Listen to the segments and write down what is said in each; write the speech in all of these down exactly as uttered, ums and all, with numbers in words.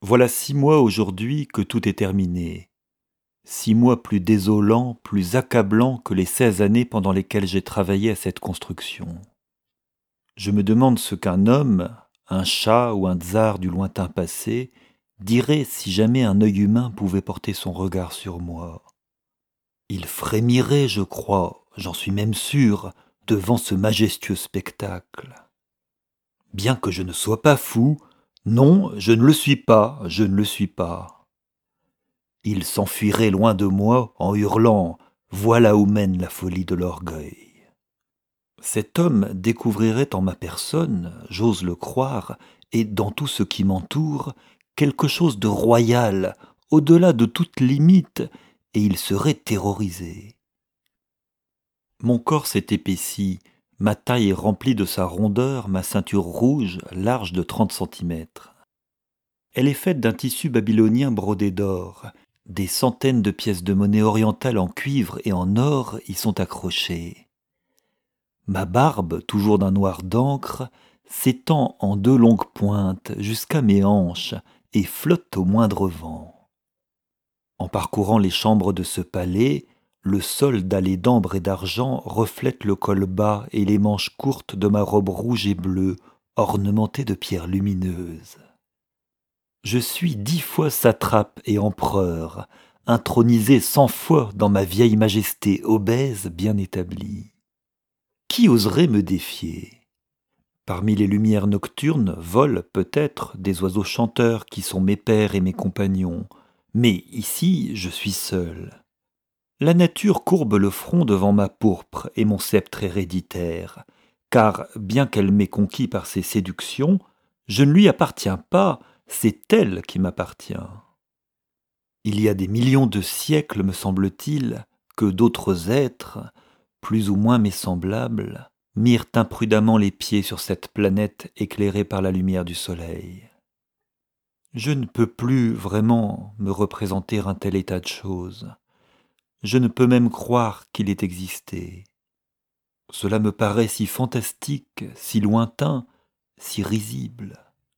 Voilà six mois aujourd'hui que tout est terminé. Six mois plus désolants, plus accablants que les seize années pendant lesquelles j'ai travaillé à cette construction. Je me demande ce qu'un homme, un chat ou un tsar du lointain passé, dirait si jamais un œil humain pouvait porter son regard sur moi. Il frémirait, je crois, j'en suis même sûr, devant ce majestueux spectacle. Bien que je ne sois pas fou, non, je ne le suis pas, je ne le suis pas. Il s'enfuirait loin de moi en hurlant « Voilà où mène la folie de l'orgueil ». Cet homme découvrirait en ma personne, j'ose le croire, et dans tout ce qui m'entoure, quelque chose de royal, au-delà de toute limite, et il serait terrorisé. Mon corps s'est épaissi, ma taille est remplie de sa rondeur, ma ceinture rouge, large de trente centimètres. Elle est faite d'un tissu babylonien brodé d'or. Des centaines de pièces de monnaie orientale en cuivre et en or y sont accrochées. Ma barbe, toujours d'un noir d'encre, s'étend en deux longues pointes jusqu'à mes hanches et flotte au moindre vent. En parcourant les chambres de ce palais, le sol dallé d'ambre et d'argent reflète le col bas et les manches courtes de ma robe rouge et bleue, ornementée de pierres lumineuses. Je suis dix fois satrape et empereur, intronisé cent fois dans ma vieille majesté obèse bien établie. Qui oserait me défier? Parmi les lumières nocturnes volent peut-être des oiseaux chanteurs qui sont mes pères et mes compagnons, mais ici je suis seul. La nature courbe le front devant ma pourpre et mon sceptre héréditaire, car bien qu'elle m'ait conquis par ses séductions, je ne lui appartiens pas, c'est elle qui m'appartient. Il y a des millions de siècles, me semble-t-il, que d'autres êtres, plus ou moins mes semblables, mirent imprudemment les pieds sur cette planète éclairée par la lumière du soleil. Je ne peux plus vraiment me représenter un tel état de choses. Je ne peux même croire qu'il ait existé. Cela me paraît si fantastique, si lointain, si risible.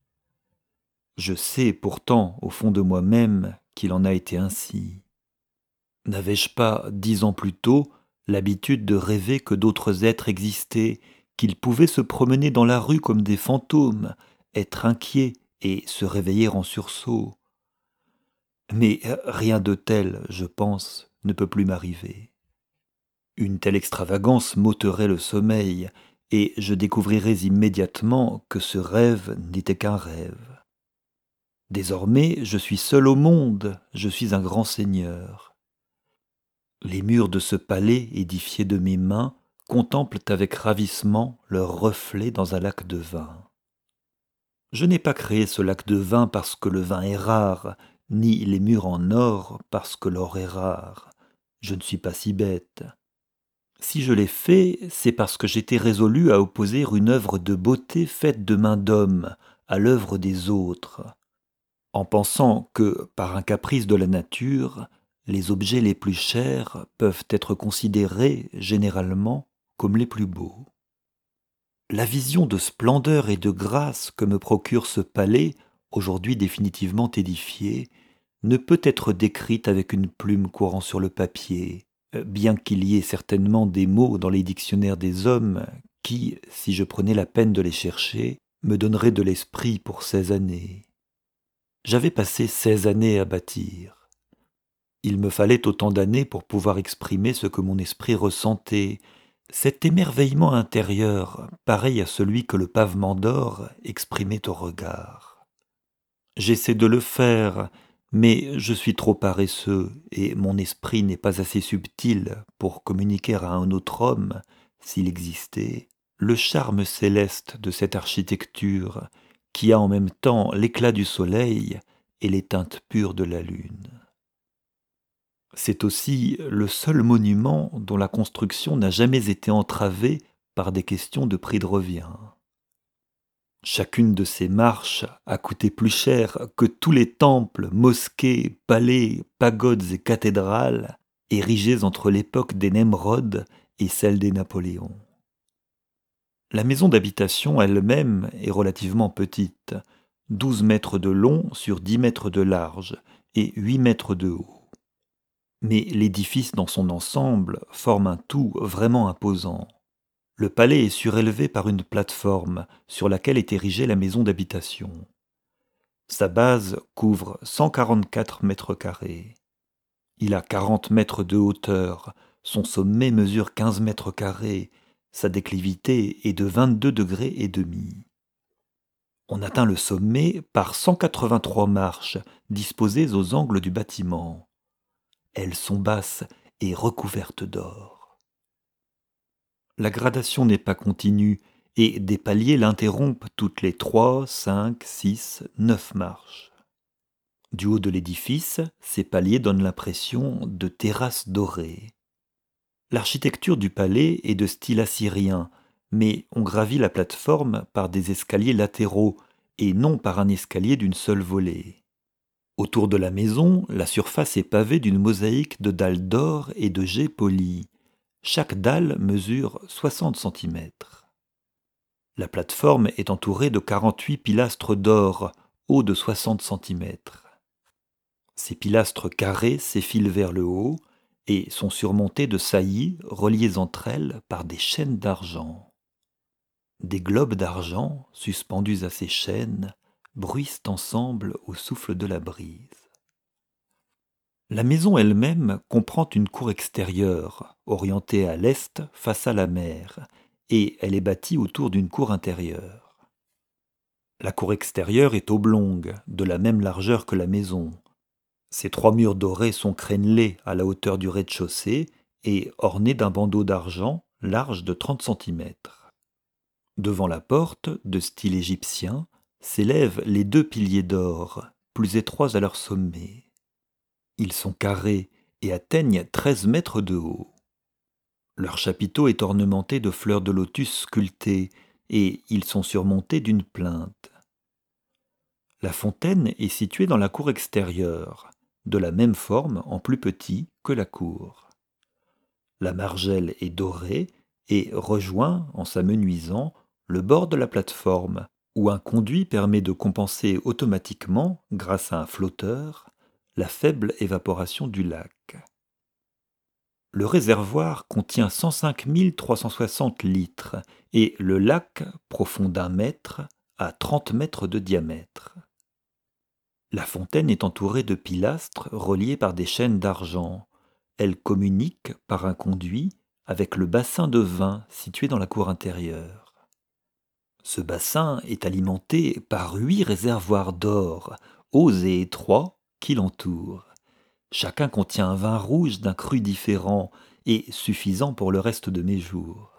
Je sais pourtant, au fond de moi-même, qu'il en a été ainsi. N'avais-je pas, dix ans plus tôt, l'habitude de rêver que d'autres êtres existaient, qu'ils pouvaient se promener dans la rue comme des fantômes, être inquiets et se réveiller en sursaut? Mais rien de tel, je pense, ne peut plus m'arriver. Une telle extravagance m'ôterait le sommeil, et je découvrirais immédiatement que ce rêve n'était qu'un rêve. Désormais, je suis seul au monde, je suis un grand seigneur. Les murs de ce palais édifié de mes mains contemplent avec ravissement leur reflet dans un lac de vin. Je n'ai pas créé ce lac de vin parce que le vin est rare, ni les murs en or parce que l'or est rare. Je ne suis pas si bête. Si je l'ai fait, c'est parce que j'étais résolu à opposer une œuvre de beauté faite de main d'homme à l'œuvre des autres, en pensant que, par un caprice de la nature, les objets les plus chers peuvent être considérés, généralement, comme les plus beaux. La vision de splendeur et de grâce que me procure ce palais, aujourd'hui définitivement édifié, ne peut être décrite avec une plume courant sur le papier, bien qu'il y ait certainement des mots dans les dictionnaires des hommes qui, si je prenais la peine de les chercher, me donneraient de l'esprit pour seize années. J'avais passé seize années à bâtir. Il me fallait autant d'années pour pouvoir exprimer ce que mon esprit ressentait, cet émerveillement intérieur, pareil à celui que le pavement d'or exprimait au regard. J'essaie de le faire, mais je suis trop paresseux et mon esprit n'est pas assez subtil pour communiquer à un autre homme, s'il existait, le charme céleste de cette architecture qui a en même temps l'éclat du soleil et les teintes pures de la lune. C'est aussi le seul monument dont la construction n'a jamais été entravée par des questions de prix de revient. Chacune de ces marches a coûté plus cher que tous les temples, mosquées, palais, pagodes et cathédrales érigés entre l'époque des Nemrod et celle des Napoléons. La maison d'habitation elle-même est relativement petite, douze mètres de long sur dix mètres de large et huit mètres de haut. Mais l'édifice dans son ensemble forme un tout vraiment imposant. Le palais est surélevé par une plateforme sur laquelle est érigée la maison d'habitation. Sa base couvre cent quarante-quatre mètres carrés. Il a quarante mètres de hauteur, son sommet mesure quinze mètres carrés, sa déclivité est de vingt-deux degrés et demi. On atteint le sommet par cent quatre-vingt-trois marches disposées aux angles du bâtiment. Elles sont basses et recouvertes d'or. La gradation n'est pas continue et des paliers l'interrompent toutes les trois, cinq, six, neuf marches. Du haut de l'édifice, ces paliers donnent l'impression de terrasses dorées. L'architecture du palais est de style assyrien, mais on gravit la plateforme par des escaliers latéraux et non par un escalier d'une seule volée. Autour de la maison, la surface est pavée d'une mosaïque de dalles d'or et de jais polis. Chaque dalle mesure soixante centimètres. La plateforme est entourée de quarante-huit pilastres d'or, hauts de soixante centimètres. Ces pilastres carrés s'effilent vers le haut et sont surmontés de saillies reliées entre elles par des chaînes d'argent. Des globes d'argent, suspendus à ces chaînes, bruissent ensemble au souffle de la brise. La maison elle-même comprend une cour extérieure, orientée à l'est face à la mer, et elle est bâtie autour d'une cour intérieure. La cour extérieure est oblongue, de la même largeur que la maison. Ses trois murs dorés sont crénelés à la hauteur du rez-de-chaussée et ornés d'un bandeau d'argent large de trente centimètres. Devant la porte, de style égyptien, s'élèvent les deux piliers d'or, plus étroits à leur sommet. Ils sont carrés et atteignent treize mètres de haut. Leur chapiteau est ornementé de fleurs de lotus sculptées et ils sont surmontés d'une plinthe. La fontaine est située dans la cour extérieure, de la même forme en plus petit que la cour. La margelle est dorée et rejoint, en s'amenuisant, le bord de la plateforme, où un conduit permet de compenser automatiquement, grâce à un flotteur, la faible évaporation du lac. Le réservoir contient cent cinq mille trois cent soixante litres et le lac, profond d'un mètre, a trente mètres de diamètre. La fontaine est entourée de pilastres reliés par des chaînes d'argent. Elle communique par un conduit avec le bassin de vin situé dans la cour intérieure. Ce bassin est alimenté par huit réservoirs d'or, hauts et étroits, qui l'entourent. Chacun contient un vin rouge d'un cru différent et suffisant pour le reste de mes jours.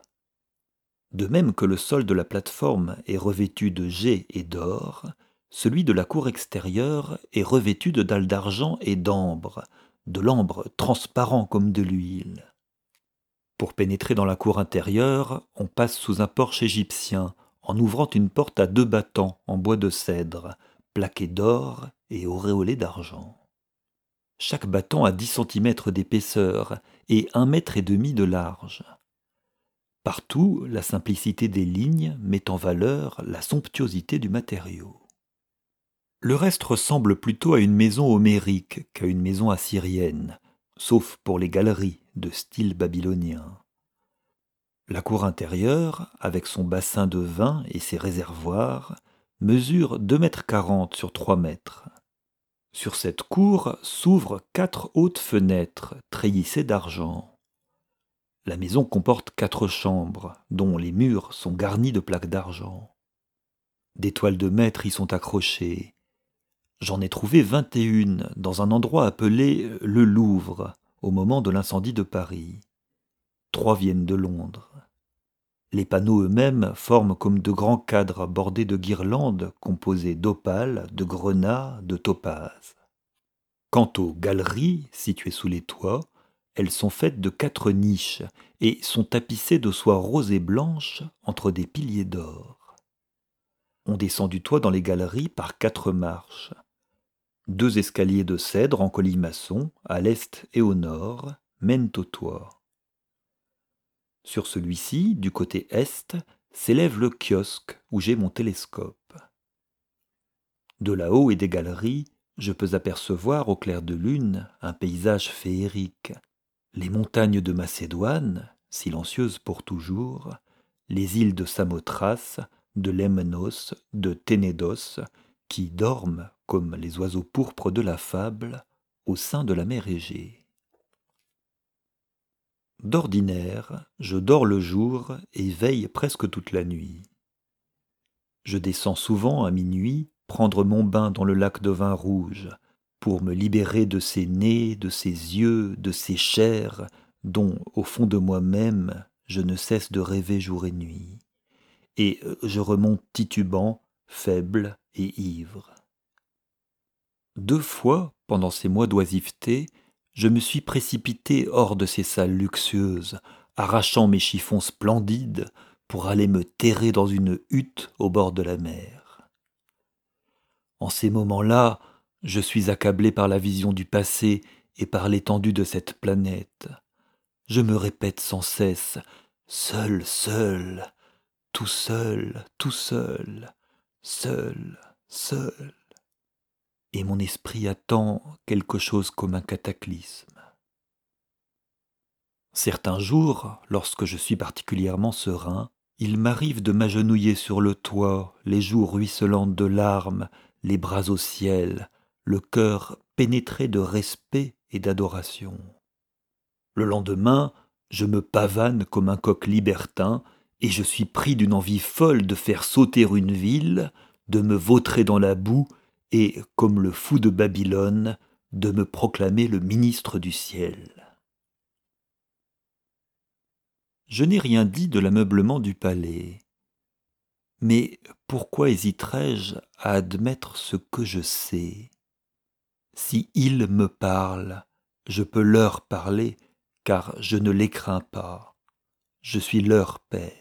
De même que le sol de la plateforme est revêtu de jais et d'or, celui de la cour extérieure est revêtu de dalles d'argent et d'ambre, de l'ambre transparent comme de l'huile. Pour pénétrer dans la cour intérieure, on passe sous un porche égyptien, en ouvrant une porte à deux battants en bois de cèdre, plaqués d'or et auréolés d'argent. Chaque battant a dix centimètres d'épaisseur et un mètre et demi de large. Partout, la simplicité des lignes met en valeur la somptuosité du matériau. Le reste ressemble plutôt à une maison homérique qu'à une maison assyrienne, sauf pour les galeries de style babylonien. La cour intérieure, avec son bassin de vin et ses réservoirs, mesure deux mètres quarante sur trois mètres. Sur cette cour s'ouvrent quatre hautes fenêtres treillissées d'argent. La maison comporte quatre chambres, dont les murs sont garnis de plaques d'argent. Des toiles de maître y sont accrochées. J'en ai trouvé vingt et une dans un endroit appelé le Louvre, au moment de l'incendie de Paris. Trois viennent de Londres. Les panneaux eux-mêmes forment comme de grands cadres bordés de guirlandes composées d'opales, de grenats, de topazes. Quant aux galeries, situées sous les toits, elles sont faites de quatre niches et sont tapissées de soie rose et blanche entre des piliers d'or. On descend du toit dans les galeries par quatre marches. Deux escaliers de cèdre en colimaçon, à l'est et au nord, mènent au toit. Sur celui-ci, du côté est, s'élève le kiosque où j'ai mon télescope. De là-haut et des galeries, je peux apercevoir au clair de lune un paysage féerique. Les montagnes de Macédoine, silencieuses pour toujours, les îles de Samothrace, de Lemnos, de Ténédos, qui dorment, comme les oiseaux pourpres de la fable, au sein de la mer Égée. D'ordinaire, je dors le jour et veille presque toute la nuit. Je descends souvent à minuit prendre mon bain dans le lac de vin rouge, pour me libérer de ces nez, de ces yeux, de ces chairs, dont, au fond de moi-même, je ne cesse de rêver jour et nuit. Et je remonte titubant, faible et ivre. Deux fois, pendant ces mois d'oisiveté, je me suis précipité hors de ces salles luxueuses, arrachant mes chiffons splendides pour aller me terrer dans une hutte au bord de la mer. En ces moments-là, je suis accablé par la vision du passé et par l'étendue de cette planète. Je me répète sans cesse, seul, seul, tout seul, tout seul, seul, seul. Et mon esprit attend quelque chose comme un cataclysme. Certains jours, lorsque je suis particulièrement serein, il m'arrive de m'agenouiller sur le toit, les joues ruisselantes de larmes, les bras au ciel, le cœur pénétré de respect et d'adoration. Le lendemain, je me pavane comme un coq libertin, et je suis pris d'une envie folle de faire sauter une ville, de me vautrer dans la boue, et, comme le fou de Babylone, de me proclamer le ministre du ciel. Je n'ai rien dit de l'ameublement du palais. Mais pourquoi hésiterais-je à admettre ce que je sais? Si ils me parlent, je peux leur parler, car je ne les crains pas. Je suis leur père.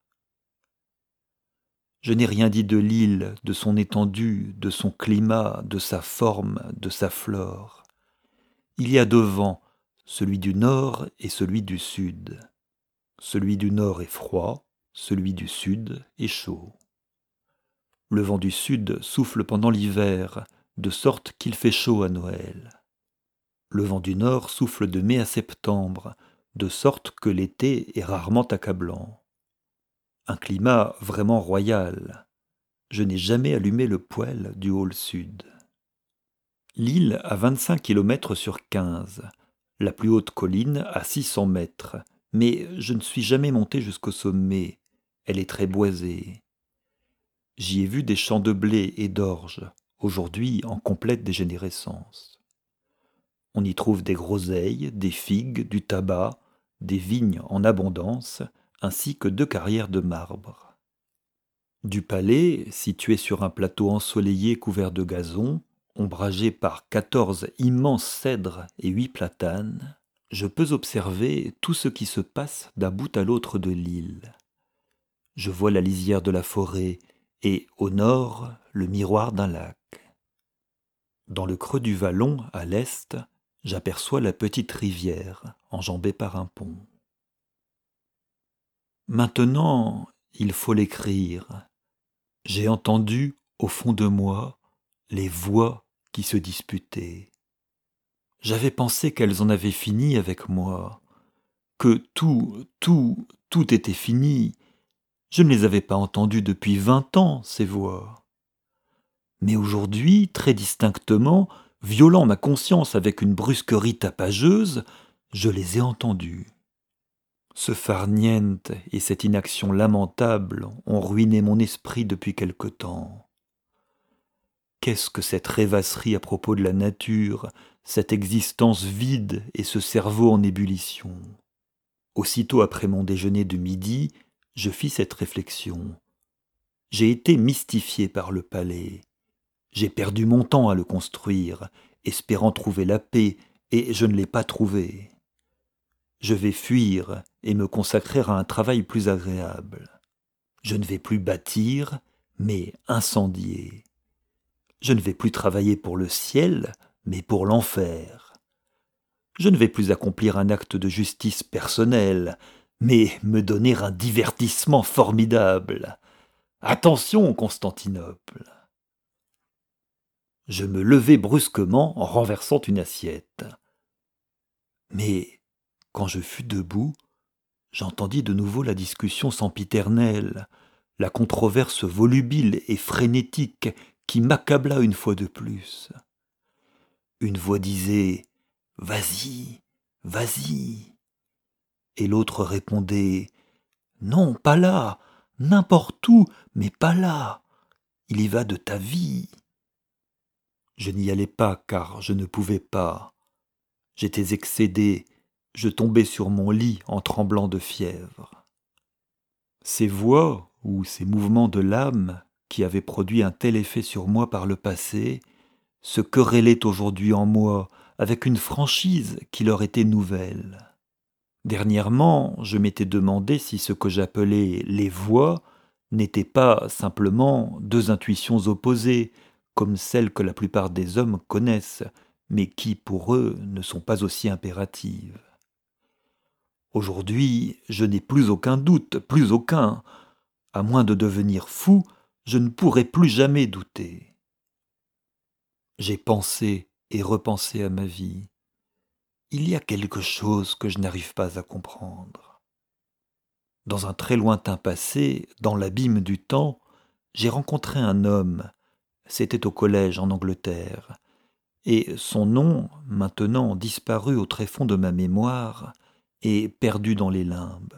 Je n'ai rien dit de l'île, de son étendue, de son climat, de sa forme, de sa flore. Il y a deux vents, celui du nord et celui du sud. Celui du nord est froid, celui du sud est chaud. Le vent du sud souffle pendant l'hiver, de sorte qu'il fait chaud à Noël. Le vent du nord souffle de mai à septembre, de sorte que l'été est rarement accablant. Un climat vraiment royal. Je n'ai jamais allumé le poêle du hall sud. L'île a vingt-cinq kilomètres sur quinze, la plus haute colline à six cents mètres, mais je ne suis jamais monté jusqu'au sommet, elle est très boisée. J'y ai vu des champs de blé et d'orge, aujourd'hui en complète dégénérescence. On y trouve des groseilles, des figues, du tabac, des vignes en abondance, ainsi que deux carrières de marbre. Du palais, situé sur un plateau ensoleillé couvert de gazon, ombragé par quatorze immenses cèdres et huit platanes, je peux observer tout ce qui se passe d'un bout à l'autre de l'île. Je vois la lisière de la forêt et, au nord, le miroir d'un lac. Dans le creux du vallon, à l'est, j'aperçois la petite rivière, enjambée par un pont. Maintenant, il faut l'écrire. J'ai entendu, au fond de moi, les voix qui se disputaient. J'avais pensé qu'elles en avaient fini avec moi, que tout, tout, tout était fini. Je ne les avais pas entendues depuis vingt ans, ces voix. Mais aujourd'hui, très distinctement, violant ma conscience avec une brusquerie tapageuse, je les ai entendues. Ce farniente et cette inaction lamentable ont ruiné mon esprit depuis quelque temps. Qu'est-ce que cette rêvasserie à propos de la nature, cette existence vide et ce cerveau en ébullition? Aussitôt après mon déjeuner de midi, je fis cette réflexion. J'ai été mystifié par le palais. J'ai perdu mon temps à le construire, espérant trouver la paix, et je ne l'ai pas trouvée. Je vais fuir et me consacrer à un travail plus agréable. Je ne vais plus bâtir, mais incendier. Je ne vais plus travailler pour le ciel, mais pour l'enfer. Je ne vais plus accomplir un acte de justice personnelle, mais me donner un divertissement formidable. Attention, Constantinople! Je me levai brusquement en renversant une assiette. Mais quand je fus debout, j'entendis de nouveau la discussion sempiternelle, la controverse volubile et frénétique qui m'accabla une fois de plus. Une voix disait « Vas-y, vas-y !» et l'autre répondait « Non, pas là, n'importe où, mais pas là, il y va de ta vie !» Je n'y allais pas car je ne pouvais pas. J'étais excédé, je tombais sur mon lit en tremblant de fièvre. Ces voix ou ces mouvements de l'âme qui avaient produit un tel effet sur moi par le passé se querellaient aujourd'hui en moi avec une franchise qui leur était nouvelle. Dernièrement, je m'étais demandé si ce que j'appelais les voix n'étaient pas simplement deux intuitions opposées, comme celles que la plupart des hommes connaissent, mais qui, pour eux, ne sont pas aussi impératives. Aujourd'hui, je n'ai plus aucun doute, plus aucun. À moins de devenir fou, je ne pourrai plus jamais douter. J'ai pensé et repensé à ma vie. Il y a quelque chose que je n'arrive pas à comprendre. Dans un très lointain passé, dans l'abîme du temps, j'ai rencontré un homme, c'était au collège en Angleterre, et son nom, maintenant disparu au tréfonds de ma mémoire, est perdu dans les limbes.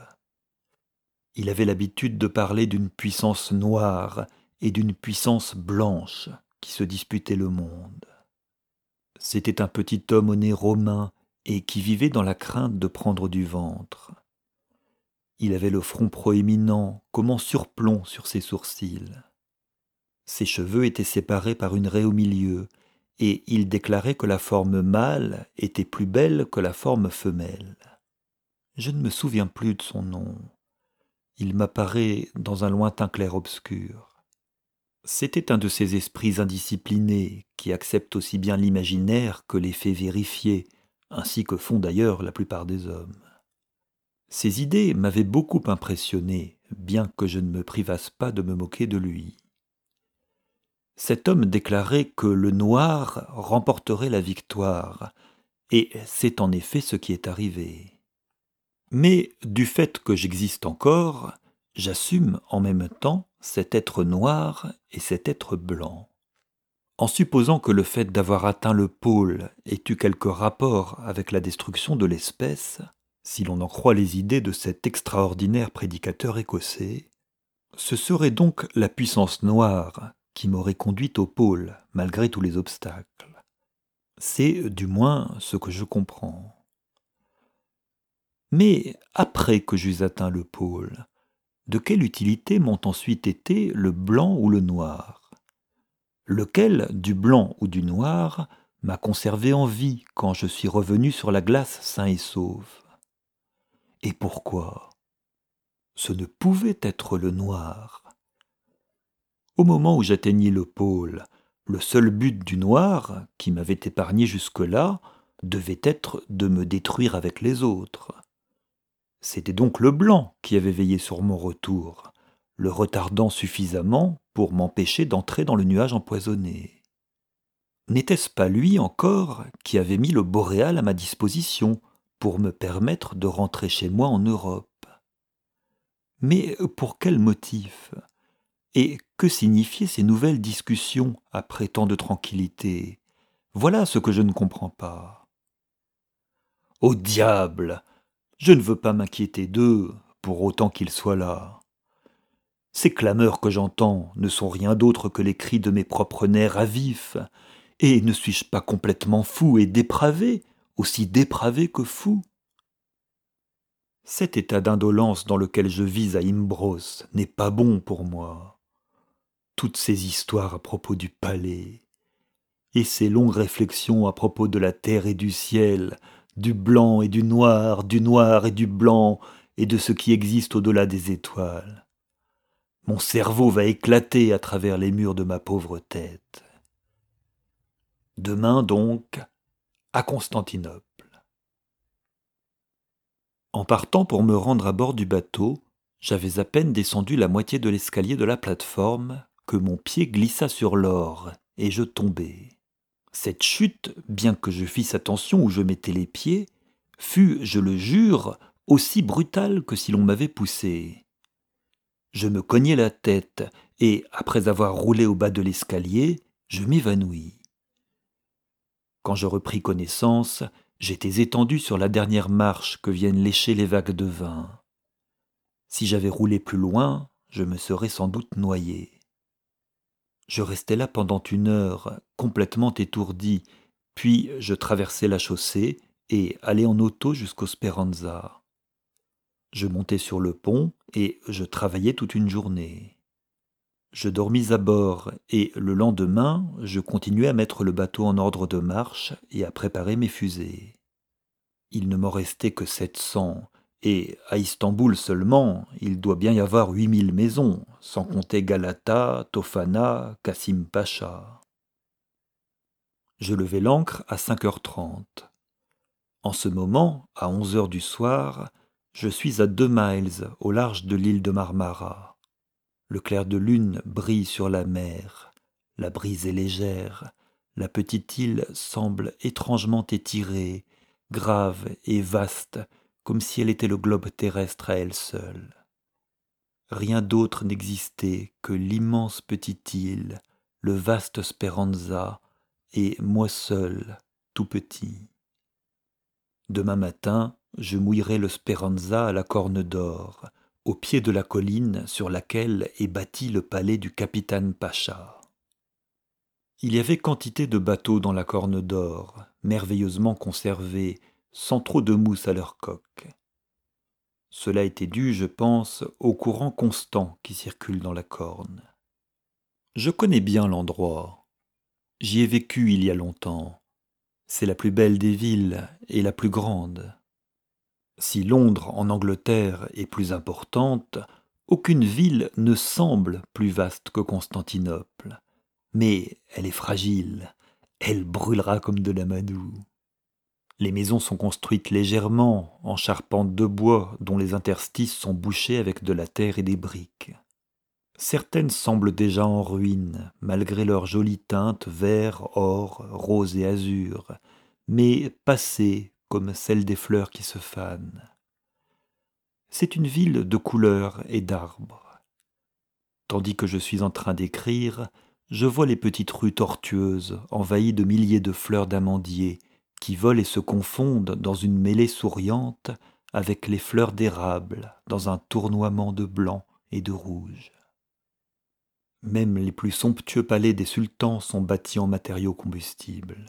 Il avait l'habitude de parler d'une puissance noire et d'une puissance blanche qui se disputaient le monde. C'était un petit homme au nez romain et qui vivait dans la crainte de prendre du ventre. Il avait le front proéminent comme en surplomb sur ses sourcils. Ses cheveux étaient séparés par une raie au milieu, et il déclarait que la forme mâle était plus belle que la forme femelle. Je ne me souviens plus de son nom. Il m'apparaît dans un lointain clair-obscur. C'était un de ces esprits indisciplinés qui acceptent aussi bien l'imaginaire que les faits vérifiés, ainsi que font d'ailleurs la plupart des hommes. Ces idées m'avaient beaucoup impressionné, bien que je ne me privasse pas de me moquer de lui. Cet homme déclarait que le noir remporterait la victoire, et c'est en effet ce qui est arrivé. Mais du fait que j'existe encore, j'assume en même temps cet être noir et cet être blanc. En supposant que le fait d'avoir atteint le pôle ait eu quelque rapport avec la destruction de l'espèce, si l'on en croit les idées de cet extraordinaire prédicateur écossais, ce serait donc la puissance noire qui m'aurait conduit au pôle, malgré tous les obstacles. C'est du moins ce que je comprends. Mais après que j'eus atteint le pôle, de quelle utilité m'ont ensuite été le blanc ou le noir? Lequel, du blanc ou du noir, m'a conservé en vie quand je suis revenu sur la glace sain et sauf? Et pourquoi? Ce ne pouvait être le noir. Au moment où j'atteignis le pôle, le seul but du noir, qui m'avait épargné jusque-là, devait être de me détruire avec les autres. C'était donc le blanc qui avait veillé sur mon retour, le retardant suffisamment pour m'empêcher d'entrer dans le nuage empoisonné. N'était-ce pas lui encore qui avait mis le boréal à ma disposition pour me permettre de rentrer chez moi en Europe? Mais pour quel motif? Et que signifiaient ces nouvelles discussions après tant de tranquillité? Voilà ce que je ne comprends pas. Au diable! Je ne veux pas m'inquiéter d'eux, pour autant qu'ils soient là. Ces clameurs que j'entends ne sont rien d'autre que les cris de mes propres nerfs à vif. Et ne suis-je pas complètement fou et dépravé, aussi dépravé que fou? Cet état d'indolence dans lequel je vis à Imbros n'est pas bon pour moi. Toutes ces histoires à propos du palais, et ces longues réflexions à propos de la terre et du ciel, du blanc et du noir, du noir et du blanc, et de ce qui existe au-delà des étoiles. Mon cerveau va éclater à travers les murs de ma pauvre tête. Demain donc, à Constantinople. En partant pour me rendre à bord du bateau, j'avais à peine descendu la moitié de l'escalier de la plateforme que mon pied glissa sur l'or et je tombai. Cette chute, bien que je fisse attention où je mettais les pieds, fut, je le jure, aussi brutale que si l'on m'avait poussé. Je me cognai la tête et, après avoir roulé au bas de l'escalier, je m'évanouis. Quand je repris connaissance, j'étais étendu sur la dernière marche que viennent lécher les vagues de vin. Si j'avais roulé plus loin, je me serais sans doute noyé. Je restai là pendant une heure, complètement étourdi, puis je traversai la chaussée et allai en auto jusqu'au Speranza. Je montai sur le pont et je travaillai toute une journée. Je dormis à bord et le lendemain, je continuai à mettre le bateau en ordre de marche et à préparer mes fusées. Il ne m'en restait que sept cents, et à Istanbul seulement, il doit bien y avoir huit mille maisons, sans compter Galata, Tofana, Kassim Pacha. Je levai l'ancre à cinq heures trente. En ce moment, à onze heures du soir, je suis à deux miles au large de l'île de Marmara. Le clair de lune brille sur la mer, la brise est légère, la petite île semble étrangement étirée, grave et vaste, comme si elle était le globe terrestre à elle seule. Rien d'autre n'existait que l'immense petite île, le vaste Speranza, et moi seul, tout petit. Demain matin, je mouillerai le Speranza à la Corne d'Or, au pied de la colline sur laquelle est bâti le palais du capitaine Pacha. Il y avait quantité de bateaux dans la Corne d'Or, merveilleusement conservés, sans trop de mousse à leur coque. Cela était dû, je pense, au courant constant qui circule dans la Corne. Je connais bien l'endroit. J'y ai vécu il y a longtemps. C'est la plus belle des villes et la plus grande. Si Londres en Angleterre est plus importante, aucune ville ne semble plus vaste que Constantinople. Mais elle est fragile, elle brûlera comme de l'amadou. Les maisons sont construites légèrement, en charpentes de bois dont les interstices sont bouchés avec de la terre et des briques. Certaines semblent déjà en ruine, malgré leurs jolies teintes vert, or, rose et azur, mais passées comme celles des fleurs qui se fanent. C'est une ville de couleurs et d'arbres. Tandis que je suis en train d'écrire, je vois les petites rues tortueuses, envahies de milliers de fleurs d'amandier, qui volent et se confondent dans une mêlée souriante avec les fleurs d'érable dans un tournoiement de blanc et de rouge. Même les plus somptueux palais des sultans sont bâtis en matériaux combustibles.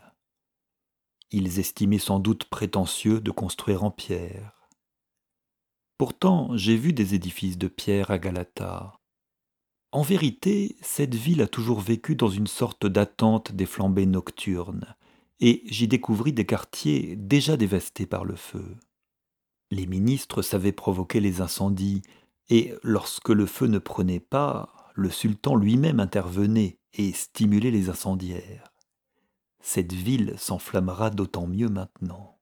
Ils estimaient sans doute prétentieux de construire en pierre. Pourtant, j'ai vu des édifices de pierre à Galata. En vérité, cette ville a toujours vécu dans une sorte d'attente des flambées nocturnes, et j'y découvris des quartiers déjà dévastés par le feu. Les ministres savaient provoquer les incendies, et lorsque le feu ne prenait pas, le sultan lui-même intervenait et stimulait les incendiaires. Cette ville s'enflammera d'autant mieux maintenant.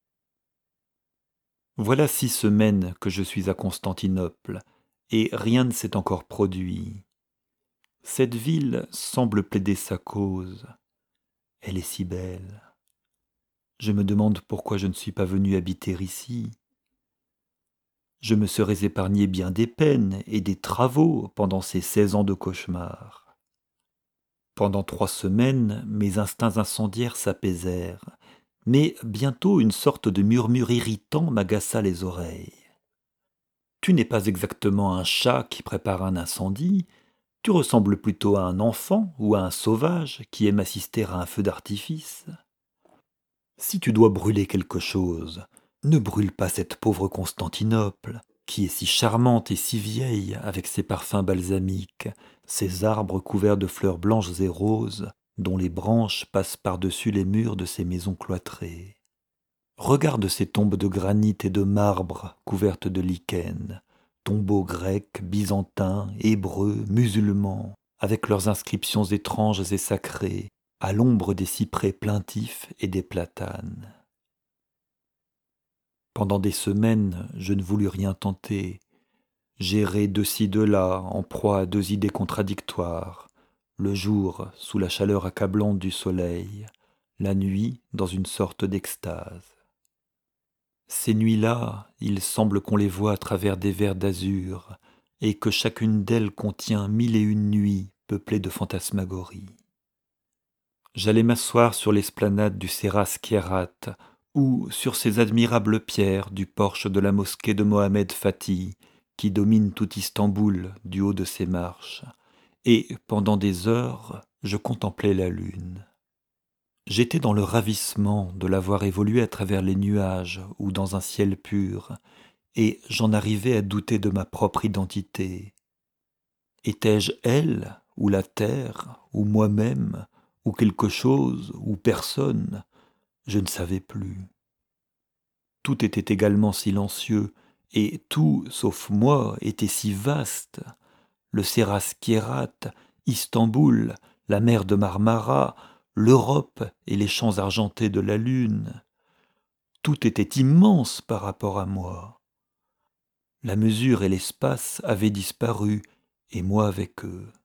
Voilà six semaines que je suis à Constantinople, et rien ne s'est encore produit. Cette ville semble plaider sa cause. Elle est si belle. Je me demande pourquoi je ne suis pas venu habiter ici. Je me serais épargné bien des peines et des travaux pendant ces seize ans de cauchemar. Pendant trois semaines, mes instincts incendiaires s'apaisèrent, mais bientôt une sorte de murmure irritant m'agaça les oreilles. Tu n'es pas exactement un chat qui prépare un incendie, tu ressembles plutôt à un enfant ou à un sauvage qui aime assister à un feu d'artifice. Si tu dois brûler quelque chose, ne brûle pas cette pauvre Constantinople, qui est si charmante et si vieille avec ses parfums balsamiques, ses arbres couverts de fleurs blanches et roses, dont les branches passent par-dessus les murs de ces maisons cloîtrées. Regarde ces tombes de granit et de marbre couvertes de lichen, tombeaux grecs, byzantins, hébreux, musulmans, avec leurs inscriptions étranges et sacrées, à l'ombre des cyprès plaintifs et des platanes. Pendant des semaines, je ne voulus rien tenter. J'errai de ci de là, en proie à deux idées contradictoires. Le jour, sous la chaleur accablante du soleil. la nuit dans une sorte d'extase. Ces nuits-là, il semble qu'on les voit à travers des verres d'azur, et que chacune d'elles contient mille et une nuits peuplées de fantasmagories. J'allais m'asseoir sur l'esplanade du Seras Kierat, ou sur ces admirables pierres du porche de la mosquée de Mohamed Fatih, qui domine tout Istanbul du haut de ses marches, et pendant des heures, je contemplais la lune. J'étais dans le ravissement de la voir évoluer à travers les nuages ou dans un ciel pur, et j'en arrivais à douter de ma propre identité. Étais-je elle, ou la terre, ou moi-même, ou quelque chose, ou personne? Je ne savais plus. Tout était également silencieux, et tout, sauf moi, était si vaste. Le Seras Kierat, Istanbul, la mer de Marmara, l'Europe et les champs argentés de la lune. Tout était immense par rapport à moi. La mesure et l'espace avaient disparu, et moi avec eux.